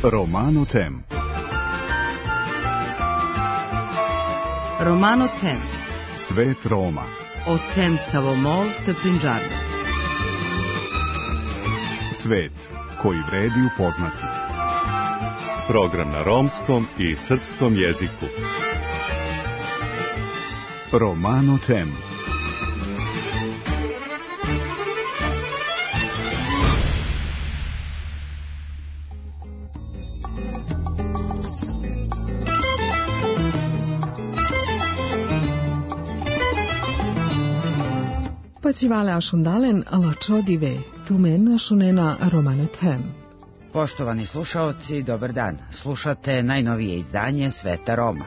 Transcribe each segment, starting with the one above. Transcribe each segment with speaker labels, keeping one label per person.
Speaker 1: Romano Tem.
Speaker 2: Romano Tem.
Speaker 1: Svet Roma.
Speaker 2: O Tem Savomol te Punjabi.
Speaker 1: Svet koji vredi upoznati.
Speaker 3: Program na romskom i srpskom jeziku.
Speaker 1: Romano Tem.
Speaker 4: Počivale ašundalen ala čodive, tumen ašunena Romano Tem.
Speaker 5: Poštovani slušaoci, dobar dan. Slušate najnovije izdanje Sveta Roma.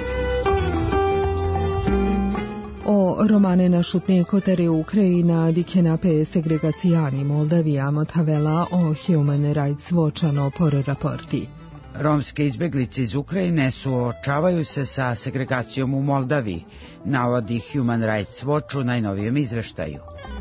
Speaker 4: O romane na šutne kotere Ukrajina dikenape segregacijani Moldavija motavela o Human Rights Watch-ano por raporti.
Speaker 5: Romske izbeglice iz Ukrajine suočavaju se sa segregacijom u Moldaviji, navodi Human Rights Watch u najnovijem izveštaju.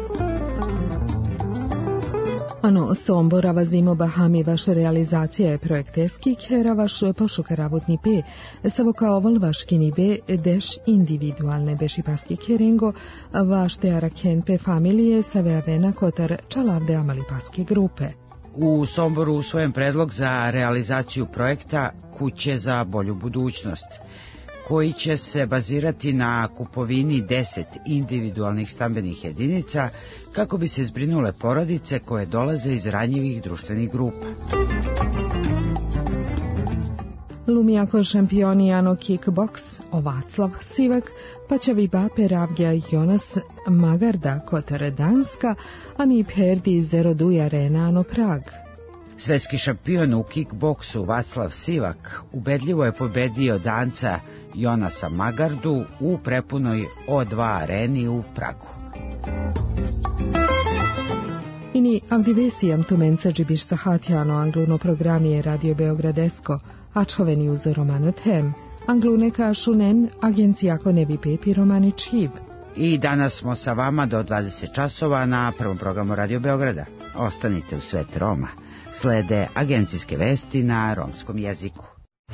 Speaker 4: Ano Sombora zimo Bahami vaš realizacija je projekteski, kera vaš pošukaravotni pe, savo kao volvaškini be deš individualne bešipaski kerengo, vaš te araken pe familije saveavena kotar čalavde amalipaske grupe.
Speaker 5: U Somboru usvojen predlog za realizaciju projekta Kuće za bolju budućnost, koji će se bazirati na kupovini 10 individualnih stambenih jedinica kako bi se zbrinule porodice koje dolaze iz ranjivih društvenih grupa.
Speaker 4: Lumijako šampionijano kickbox o Vaclav Sivak, pa će vi bape Ravgja Jonas Magarda kotare Danska, a ni perdi zeroduja Renano Prag.
Speaker 5: Svetski šampion u kickboksu Vaclav Sivak ubedljivo je pobedio Danca Jonasa Magardu u prepunoj O2 areni u Pragu.
Speaker 4: Ini avdivesijam tumenca džibiš sahatjano angluno programije Radio Beogradesko, a čoveni uz Romano Tem, angluneka šunen agencijako nebi pepi romani čiv.
Speaker 5: I danas smo sa vama do 20 časova na prvom programu Radio Beograda. Ostanite u Svet Roma. Slede agencijske vesti na romskom jeziku.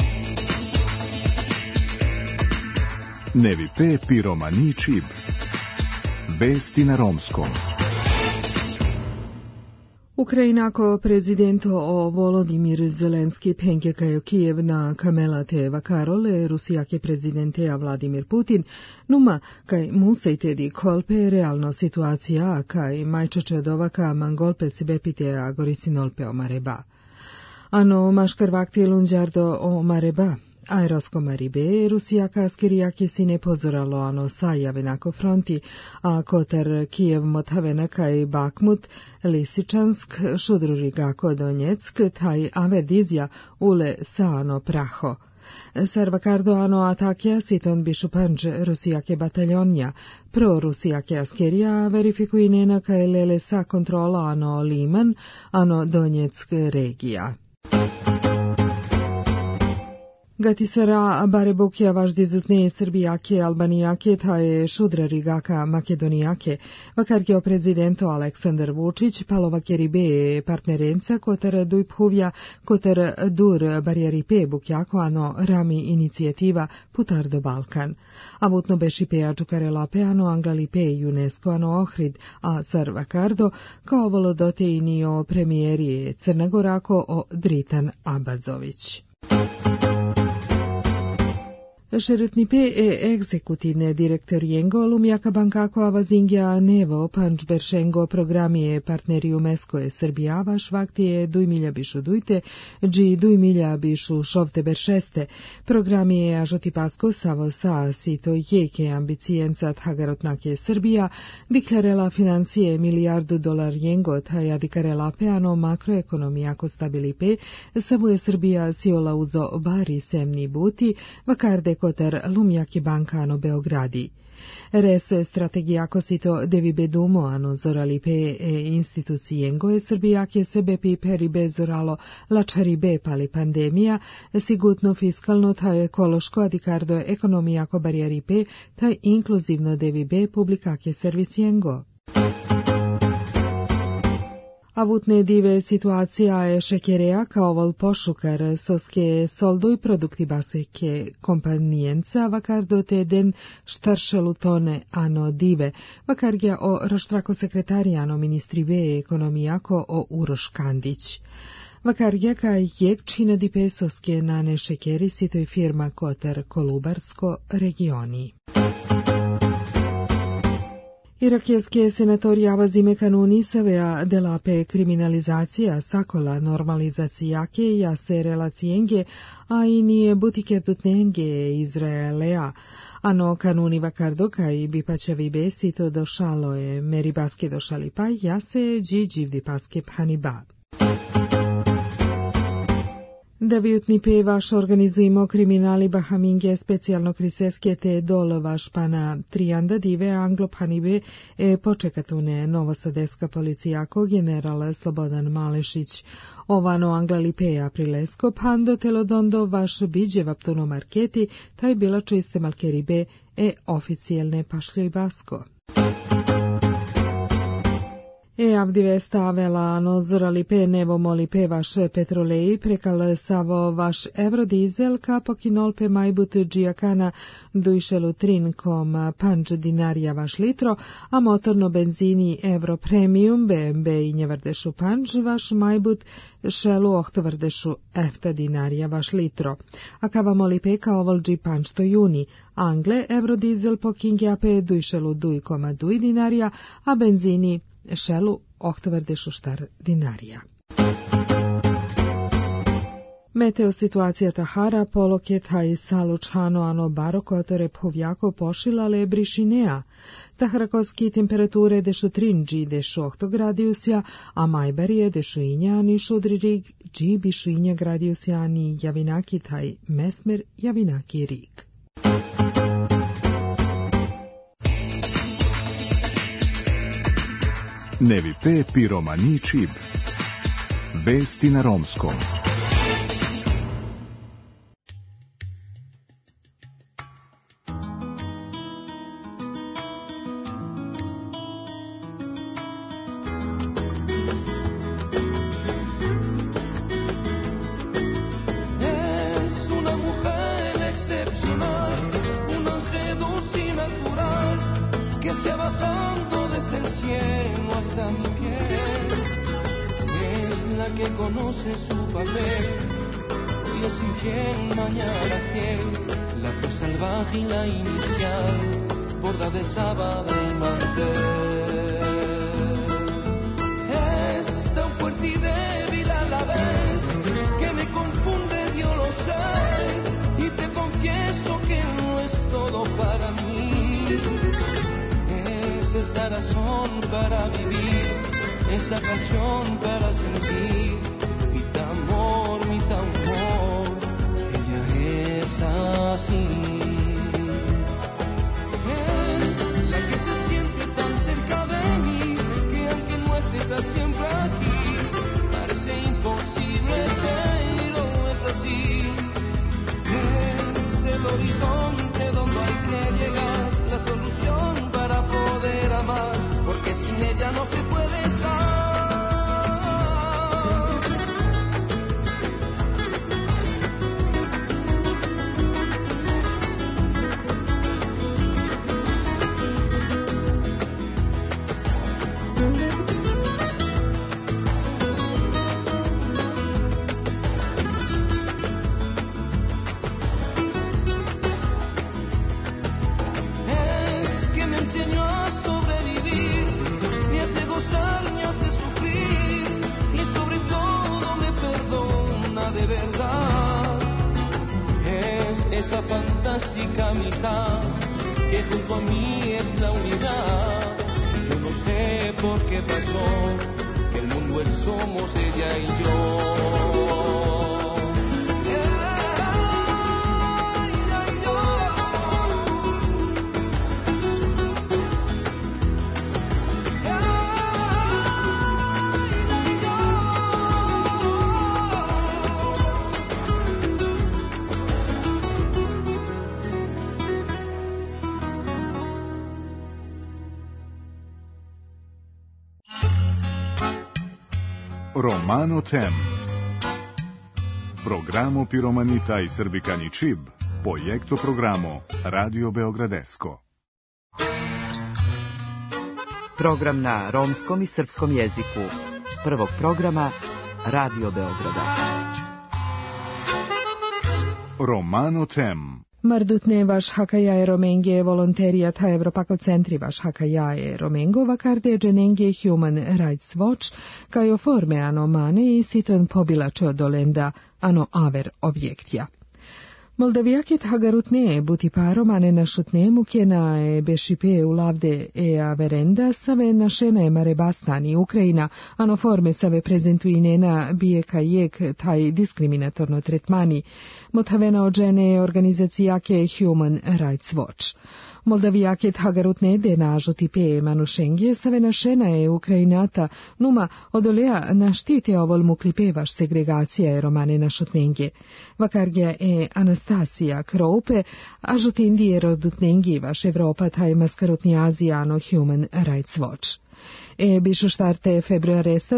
Speaker 1: Nevi pepi romani čib. Vesti na romskom.
Speaker 4: Ukrajinako prezidento o Volodimir Zelenski penkekaju Kijev na kamelate vakarole Rusijake prezidenteja Vladimir Putin, numa kaj musejtedi kolpe realno situacija kaj majčeče dovaka mangolpe sibepite agorisinolpe o Mareba. Ano maškarvakti lunđardo o Mareba. Aerosko Maribe, Rusijaka skirijaki si ne pozoralo ano sajavenako fronti, a kotar Kijev motavena kaj Bakmut, Lisičansk, Šudrurigako Donjeck, taj averdizja ule saano praho. Sarvakardo ano atakja siton bišupanč Rusijake bataljonja, pro Rusijake askerija verifikujnena kaj lele sa kontrola ano Liman, ano Donjeck regija. Gatisara barebukja važdi zutne Srbijake, Albanijake, taje Šudrarigaka, Makedonijake, vakargio prezidento Aleksandar Vučić, palovakeribe partnerenca, kotar dujphuvja, kotar dur barjeripe bukjako, ano rami inicijativa Putardo Balkan. Avutno bešipeja čukarelape, ano anglalipe UNESCO, ano ohrid, a Sarvakardo, kao volodotejnio premijerije Crnagorako o Dritan Abazović. Šeretnipe egzekutivne direktorijengo Lumjaka bankako avazingja nevo pančberšengo programije partneri UNESCO je Srbijava švaktije dujmilja bišu dujte, dži dujmilja bišu šovte beršeste. Programije ažotipasko savo sa sito jeke ambicijenca thagarotnake Srbija, diklarela financije $1 jengo taja dikarela peano makroekonomijako stabilipe, savo je Srbija siola uzo bari semni buti, vakarde kotar Lumjaki bankano Beogradi. Res strategijako sito devi bedumo ano zoralipe institucijengo je Srbijake sebepi peribe zoralo lačaribe pali pandemija, sigutno fiskalno taj ekološko adikardo ekonomijako barijaripe taj inkluzivno devi be publikake servicijengo. Avutne dive situația eșecherea ca oval poșucar soske soldoi produkti baseke kompanienca vakar do teden štaršelu tone ano dive, vakar ja o raštrako sekretarijano ministrive ekonomijako o Uroš Kandić. Vakar ja ka jek čine dipe soske nane šekeri sitoj firma Koter Kolubarsko regioni. Irakijske senatorija zime kanuni savea delape kriminalizacija sakola normalizacijake ja se relacijenge, a i nije butike dutnenge Izraelea. Ano kanuni vakardo kaj bi pačevi besi to došalo je meri baske došali pa ja se džiđivdi paske phaniba. Deviutni pevaš organizujemo kriminali Bahaminge specijalno kriseske te dolovaš pana Trianda dive Anglo-Phanibe počekatune novosadeska policijako general Slobodan Malešić. Ovano Anglalipeja prilesko pando telodondo vaš biđe vaptuno marketi taj bila čiste malkeribe oficijelne pašljoj basko. Avdive stavela nozorali pe nevo moli pe vaš petroleji prekal savo vaš evrodizel ka pokinol pe majbut džijakana dujšelu trinkom panč dinarija vaš litro, a motorno benzini Euro Premium BMW i njevrdešu panč vaš majbut šelu ohtovrdešu efta dinarija vaš litro. A kava moli pe ka ovolđi panč to juni, Angle evrodizel pokingja pe dujšelu dujkoma duj dinarija, a benzini šelu ohtovrdešu štar dinarija. Meteo situacija Tahara poloketa i salučano ano barokotore povjako pošilale brišinea. Taharakoski temperature dešu 3 dešu 8 gradijusja, a majbarije dešu inja ni šudririg dži bišu inja gradijusja ni javinaki taj mesmer javinaki rig.
Speaker 1: Nevi pe piromani čib. Vesti na romskom.
Speaker 6: Conoce su papel y es infiel, mañana fiel, la flor salvaje y la inicial, borda de sábana y mantel. Es tan fuerte y débil a la vez que me confunde, Dios lo sabe, y te confieso que no es todo para mí. Es esa razón para vivir, esa pasión para sentir. Así es la que se siente tan cerca de mí que aunque no esté siempre aquí parece imposible, pero es así. Es el horizonte donde hay que llegar, la solución para poder amar, porque sin ella no se puede estar. Esa fantástica mitad que junto a mí es la unidad. Yo no sé por qué pasó que el mundo es somos ella y yo.
Speaker 1: Romano Tem. Programo Piromanita i Srbikani Čib, projekto programo Radio Beogradesko.
Speaker 2: Program na romskom i srpskom jeziku. Prvog programa Radio Beograda.
Speaker 1: Romano Tem.
Speaker 4: Mardutne vaš hakajae romenge volonterijata Evropako centri vaš hakajae romengo vakarde dženenge Human Rights Watch kajo forme ano mane i siton pobilačo dolenda ano aver objektja. Moldavijaket hagarutne buti paromane našutne mukjena e bešipe u lavde e averenda save našene mare bastani Ukrajina, ano forme save prezentuinena bijeka jek taj diskriminatorno tretmani, motavena od žene organizacijake Human Rights Watch. Moldavijaket hagarutne de nažuti pe manušengje save našena e Ukrajinata numa odolea naštite ovol muklipe vaš segregacija e romane našutnenge. Vakargja e Anastasija Kroupe, a žutindije rodutnengi vaš Evropa taj maskarutni Azijano Human Rights Watch. Bišu štarte februaresta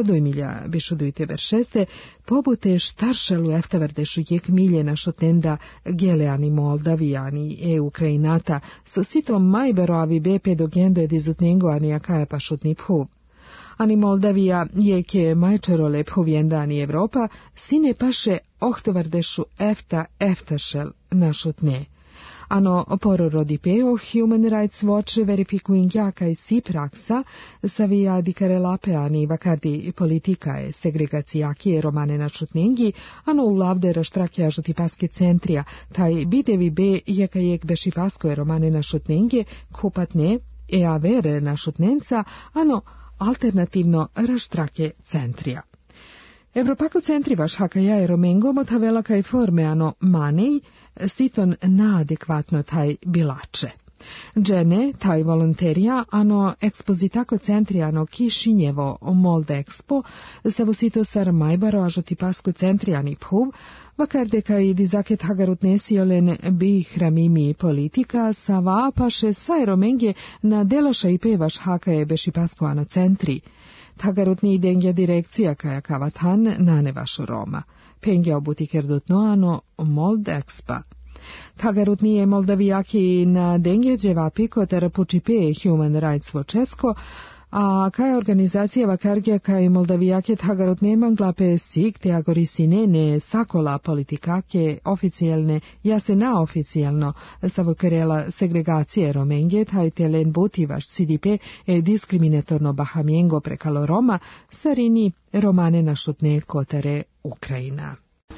Speaker 4: 2026 pobute štaršalu eftavardešu jek milje našotenda geleani Moldavijani Ukrajinata so sitom majberoavi bepe dogendo edizutnengo ani akaja pašutni phu. Ani Moldavija jeke majčerole phovjendani Evropa sine paše ohtovardešu eftašel našutne. Ano porrodipeo Human Rights Watch verifikuinja kaj si praksa savija dikarelapeani vakardi politikae segregacijaki romane načutnengi, ano ulavde raštrakja žutipaske centrija, taj bidevi be jekajek bešipaskoe romane načutnenge kupatne e avere našutnenca, ano alternativno raštrake centrija. Evropako centri vaš hakajae romengo motavela kaj forme ano manej, siton naadekvatno taj bilače. Džene, taj volonterija, ano ekspozitako centri ano Kišinjevo Molda Expo, savo sito sar majbaro ažoti pasko centri ani phuv, vakarde kaj dizaket hagarutne siolen bi hramimi politika, sava paše saj romenge na delaša i pevaš hakaje beši pasko ano centri. Tagarutni idengja direkcija kaja kavatan nane vašu Roma. Pengja obutikerdutno ano Mold Expa. Tagarutni je Moldavijaki na dengja dževapi kotara pučipe Human Rights Watchesko, a kaj organizacija vakargja kaj Moldavijake tagarutne manglape sik te agorisine ne sakola politikake oficijalne, jase na oficijalno savokarela segregacije romenge taj telen buti vaš CDP e diskriminatorno bahamiengo prekalo Roma sarini romane našutne kotare Ukrajina.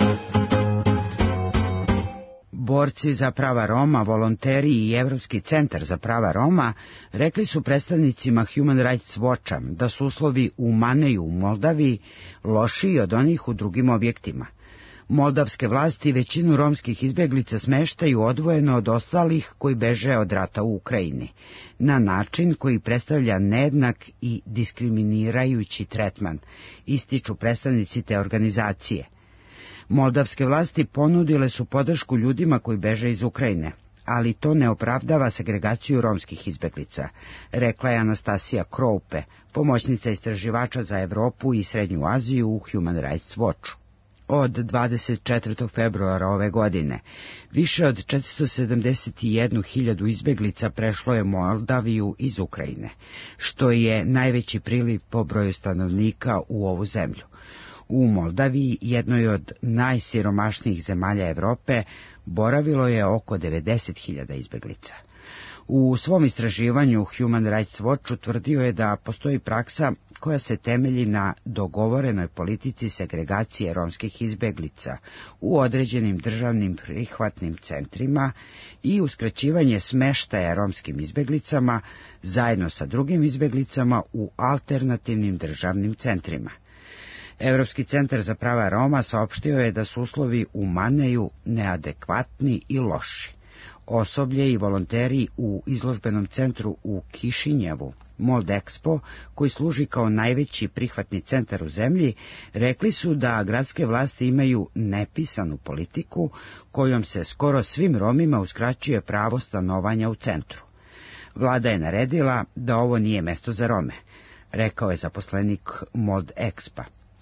Speaker 5: Borci za prava Roma, volonteri i Evropski centar za prava Roma rekli su predstavnicima Human Rights Watcha da su uslovi u Maneju u Moldaviji lošiji od onih u drugim objektima. Moldavske vlasti većinu romskih izbjeglica smeštaju odvojeno od ostalih koji beže od rata u Ukrajini, na način koji predstavlja nejednak i diskriminirajući tretman, ističu predstavnici te organizacije. Moldavske vlasti ponudile su podršku ljudima koji beže iz Ukrajine, ali to ne opravdava segregaciju romskih izbjeglica, rekla je Anastasija Kroupe, pomoćnica istraživača za Evropu i Srednju Aziju u Human Rights Watchu. Od 24. februara ove godine više od 471.000 izbjeglica prešlo je Moldaviju iz Ukrajine, što je najveći priliv po broju stanovnika u ovu zemlju. U Moldaviji, jednoj od najsiromašnijih zemalja Evrope, boravilo je oko 90.000 izbjeglica. U svom istraživanju Human Rights Watch utvrdio je da postoji praksa koja se temelji na dogovorenoj politici segregacije romskih izbjeglica u određenim državnim prihvatnim centrima i uskraćivanje smeštaja romskim izbjeglicama zajedno sa drugim izbjeglicama u alternativnim državnim centrima. Evropski centar za prava Roma saopštio je da su uslovi u Maneju neadekvatni i loši. Osoblje i volonteri u izložbenom centru u Kišinjevu, Mold Expo, koji služi kao najveći prihvatni centar u zemlji, rekli su da gradske vlasti imaju nepisanu politiku kojom se skoro svim Romima uskraćuje pravo stanovanja u centru. Vlada je naredila da ovo nije mesto za Rome, rekao je zaposlenik Mold Expa.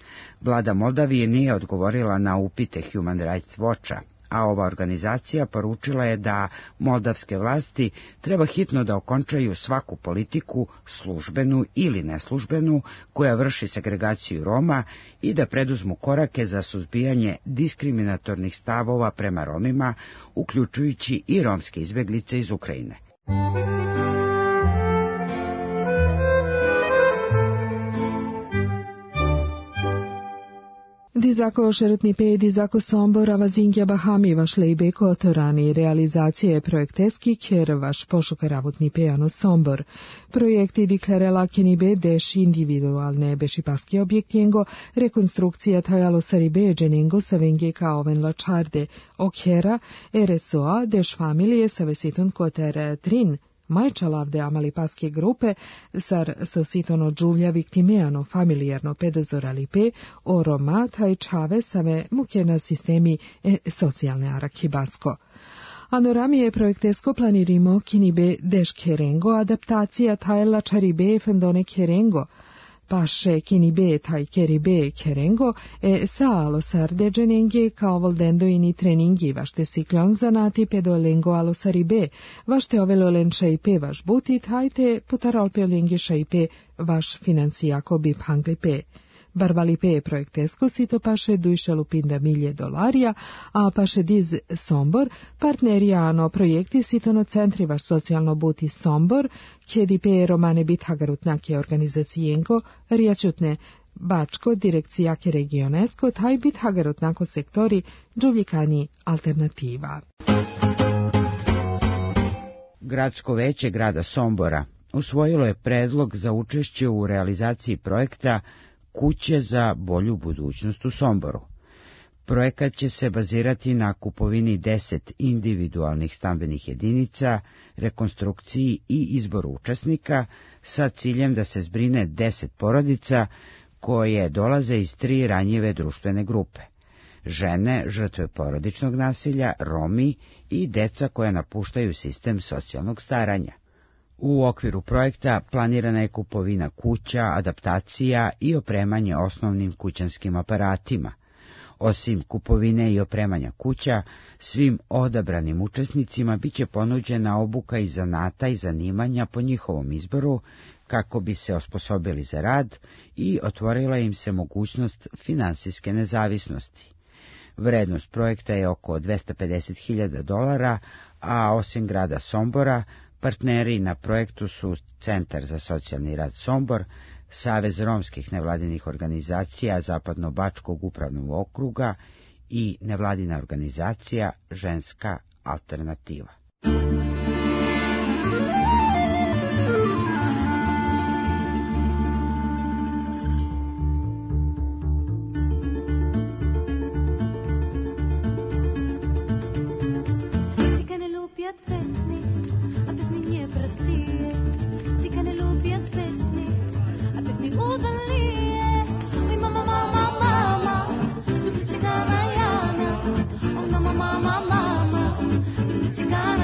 Speaker 5: Vlada Moldavije nije odgovorila na upite Human Rights Watcha, a ova organizacija poručila je da moldavske vlasti treba hitno da okončaju svaku politiku, službenu ili neslužbenu, koja vrši segregaciju Roma i da preduzmu korake za suzbijanje diskriminatornih stavova prema Romima, uključujući i romske izbeglice iz Ukrajine.
Speaker 4: Dizako Šerutnipe, Dizako Sombor, Avazingja Bahami vašle beko otorani realizacije projekteski kjer vaš pošuka ravutnipe ano Sombor. Projekti diklarela kenibe deš individualne bešipaski objektijengo, rekonstrukcija tajalo saribe dženengo savenge ka oven lačarde, okjera, RSOA, deš familije savesiton koter trin, majčalavde amalipaske grupe, sar sositono džuvlja viktimeano familijarno pedozoralipe, o Roma taj čave save mukena sistemi socijalne arakibasko. Anorami je projektesko planirimo kinibe deš kerengo, adaptacija tajla čaribe fendone kerengo, paše kinibe taj keribe kerengo, saalo sarde dženenge kao voldendo ini treningi vašte siklon zanati pedolengo alo saribe, vašte ovelo lenčaipe vaš buti tajte putarolpe olengi šaipe vaš finansijako bip hanglipe. Barbalipe projektesko sito paše $2 milje, a paše diz Sombor, partnerijano projekti sitono centri vaš socijalno buti Sombor, kjedipe romane bit hagarutnake organizacijenko, rijačutne Bačko, direkcijake regionesko, taj bit hagarutnako sektori džuvljikani alternativa.
Speaker 5: Gradsko veće grada Sombora usvojilo je predlog za učešće u realizaciji projekta Kuće za bolju budućnost u Somboru. Projekat će se bazirati na kupovini 10 individualnih stambenih jedinica, rekonstrukciji i izboru učesnika sa ciljem da se zbrine 10 porodica koje dolaze iz 3 ranjive društvene grupe: žene, žrtve porodičnog nasilja, Romi i deca koja napuštaju sistem socijalnog staranja. U okviru projekta planirana je kupovina kuća, adaptacija i opremanje osnovnim kućanskim aparatima. Osim kupovine i opremanja kuća, svim odabranim učesnicima biće ponuđena obuka iz zanata i zanimanja po njihovom izboru, kako bi se osposobili za rad i otvorila im se mogućnost finansijske nezavisnosti. Vrednost projekta je oko $250.000, a osim grada Sombora, partneri na projektu su Centar za socijalni rad Sombor, Savez romskih nevladinih organizacija Zapadno-Bačkog upravnog okruga i nevladina organizacija Ženska alternativa.
Speaker 7: Mama,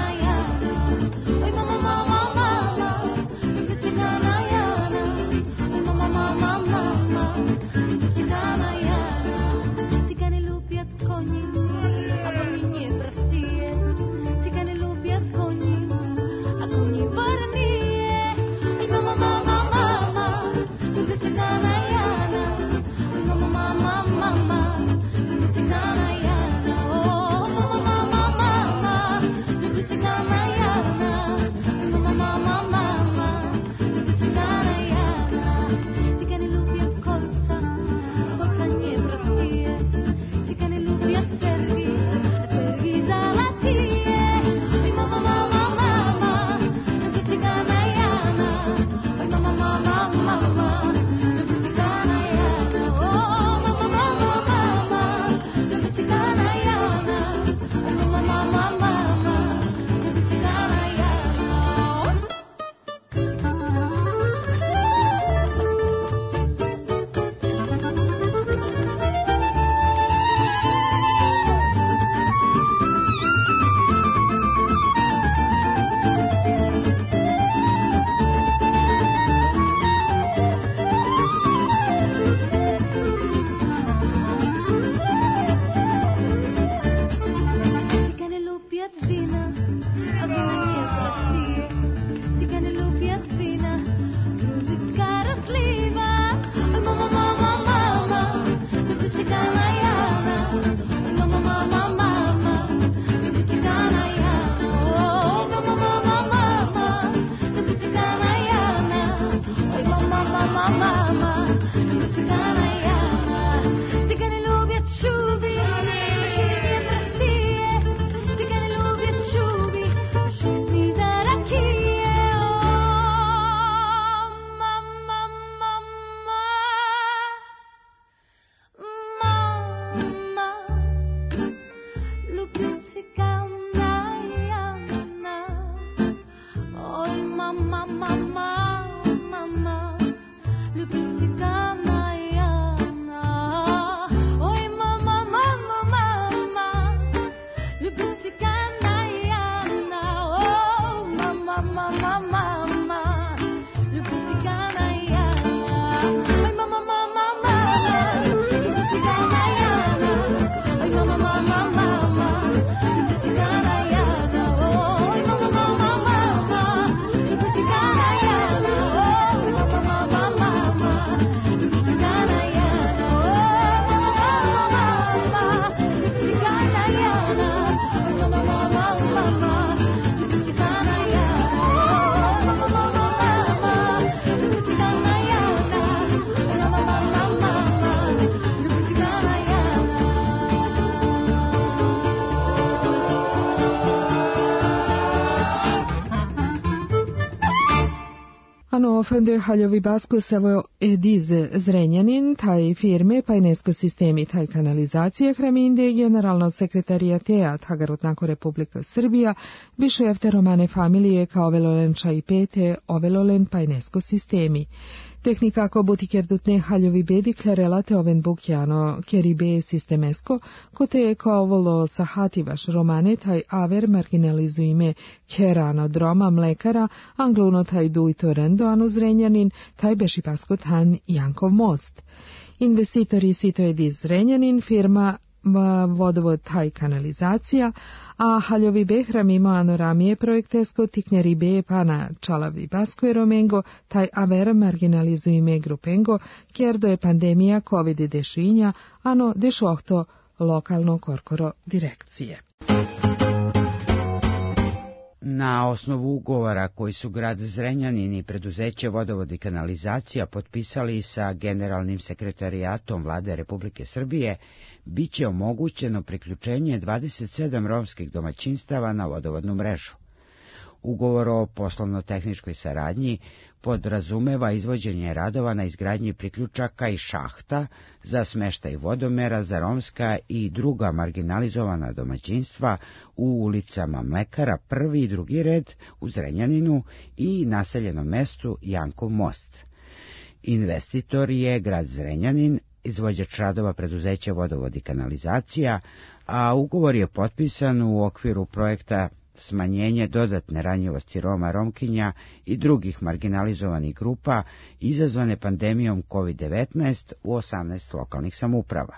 Speaker 4: Ofende haljovi basko savo ediz Zrenjanin, taj firme Pajnesko sistemi, taj kanalizacije Hraminde, generalno sekretarijatea Tagarutnako Republika Srbija, biše jefte romane familije kao velolenča i pete ovelolen Pajnesko sistemi. Tehnikako butikerdutne haljovi bedik relate oven bukjano keribe sistemesko, kote kao volo sahativaš romane taj aver marginalizuime kerano droma mlekara, angluno taj dujto rendo ano Zrenjanin, taj beši pasko tan Jankov most. Investitori sito edi Zrenjanin, firma vodovod taj kanalizacija, a haljovi behram ima anoramije projektesko tiknjari be pana čalavi basko je romengo, taj aver marginalizuime grupengo, kjer do je pandemija COVID dešinja, ano dešohto lokalno korkoro direkcije.
Speaker 5: Na osnovu ugovora koji su grad Zrenjanin i preduzeće Vodovod i kanalizacija potpisali sa generalnim sekretarijatom Vlade Republike Srbije, biće omogućeno priključenje 27 romskih domaćinstava na vodovodnu mrežu. Ugovor o poslovno-tehničkoj saradnji podrazumeva izvođenje radova na izgradnji priključaka i šahta za smeštaj vodomera za romska i druga marginalizovana domaćinstva u ulicama Mlekara, prvi i drugi red u Zrenjaninu i naseljenom mestu Jankov most. Investitor je grad Zrenjanin, izvođač radova preduzeća Vodovod i kanalizacija, a ugovor je potpisan u okviru projekta smanjenje dodatne ranjivosti Roma, Romkinja i drugih marginalizovanih grupa izazvane pandemijom COVID-19 u 18 lokalnih samouprava.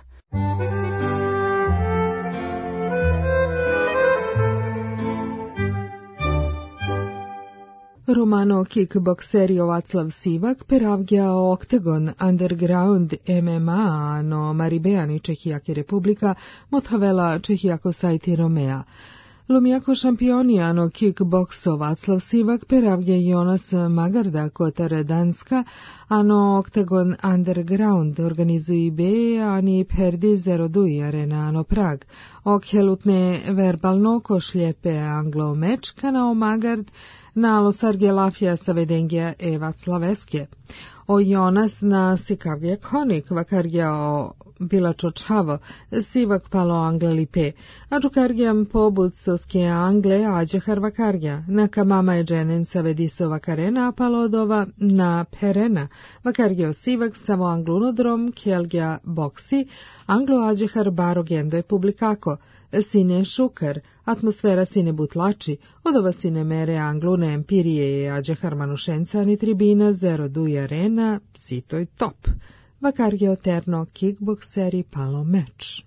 Speaker 4: Romano kickbokseri Vaclav Sivak peravgjao Octagon Underground MMA no Maribejani Čehijake Republika motavela Čehijako sajti Romea. Lumijako šampionijano kickbokso Vaclav Sivak peravgja Jonas Magarda Kotar Danska, ano Octagon Underground organizuji be, ani perdi 02 arena ano Prag. Okhelutne verbalno košljepe anglo meč kanao Magard na Losargje Lafija savedengja Vaclaveske. O Jonas na Sikavgje Konik vakargja o Bilačo Čavo, Sivak palo Angle Lipe, a Džukargjam pobud soske Angle Ađehar vakargja, na Kamama je dženen savediso vakarena palodova na Perena, vakargja Sivak samo Anglunodrom Kjelgja Boksi, Anglo Ađehar Baro Gendo je publikako, Sine Šukar, atmosfera sine butlači, odova sine mere Anglune Empirije je Ađehar Manušenca ni tribina 02 arena, sitoj top. Vakargeo terno kickbokseri palo meč.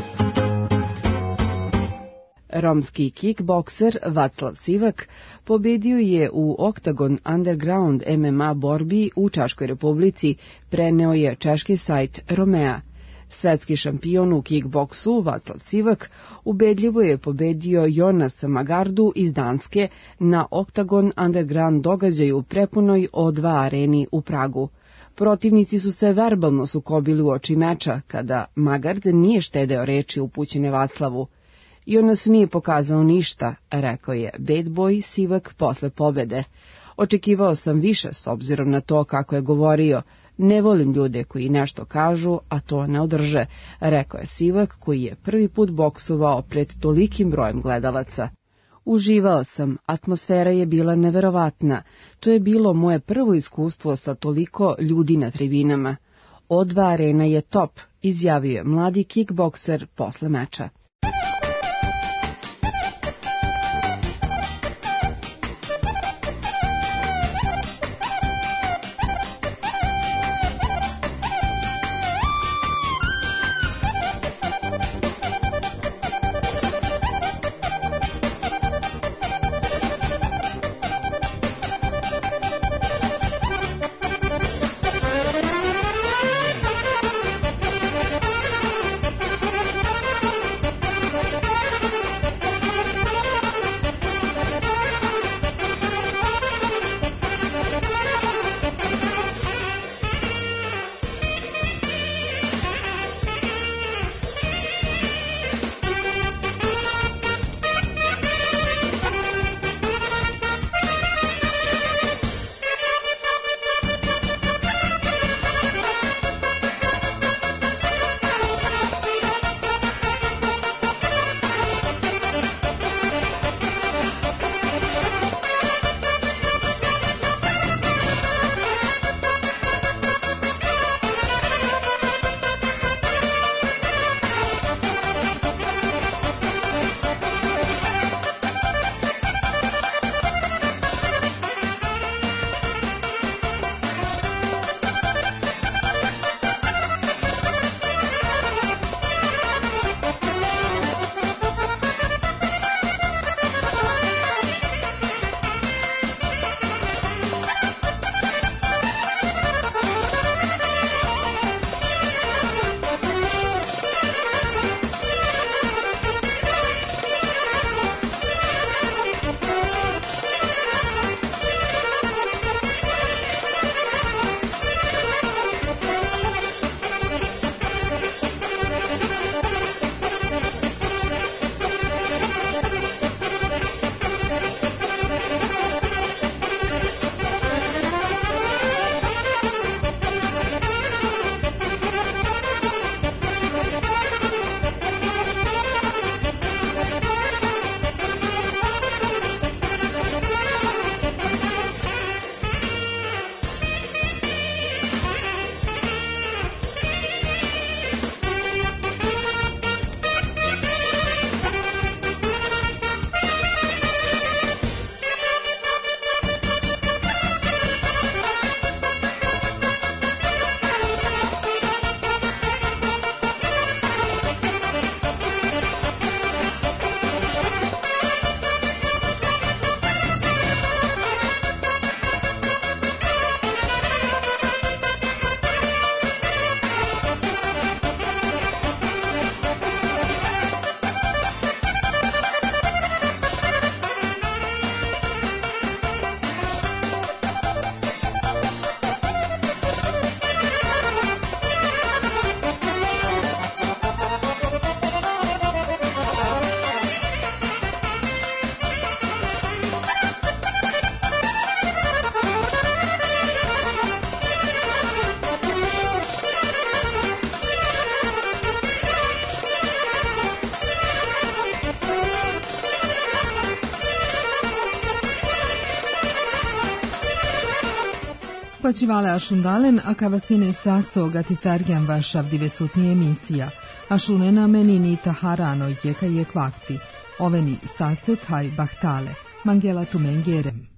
Speaker 7: Romski kickbokser Vaclav Sivak pobedio je u Octagon Underground MMA borbi u Češkoj Republici, preneo je češki sajt Romea. Svetski šampion u kickboksu Vaclav Sivak ubedljivo je pobedio Jonas Magardu iz Danske na Octagon Underground događaju prepunoj O2 areni u Pragu. Protivnici su se verbalno sukobili u oči meča, kada Magard nije štedeo reči upućene Vaclavu. Jonas nije pokazao ništa, rekao je bad boy Sivak posle pobede. Očekivao sam više s obzirom na to kako je govorio. Ne volim ljude koji nešto kažu, a to ne održe, rekao je Sivak koji je prvi put boksovao pred tolikim brojem gledalaca. Uživao sam, atmosfera je bila neverovatna. To je bilo moje prvo iskustvo sa toliko ljudi na tribinama. O2 arena je top, izjavio je mladi kickbokser posle meča.
Speaker 4: Počivale ašundalen, a kavasine saso gatisarjan vašav divesutni emisija, ašunena meni nita harano jeka je kvakti, oveni saste kaj bahtale, mangela tumengerem.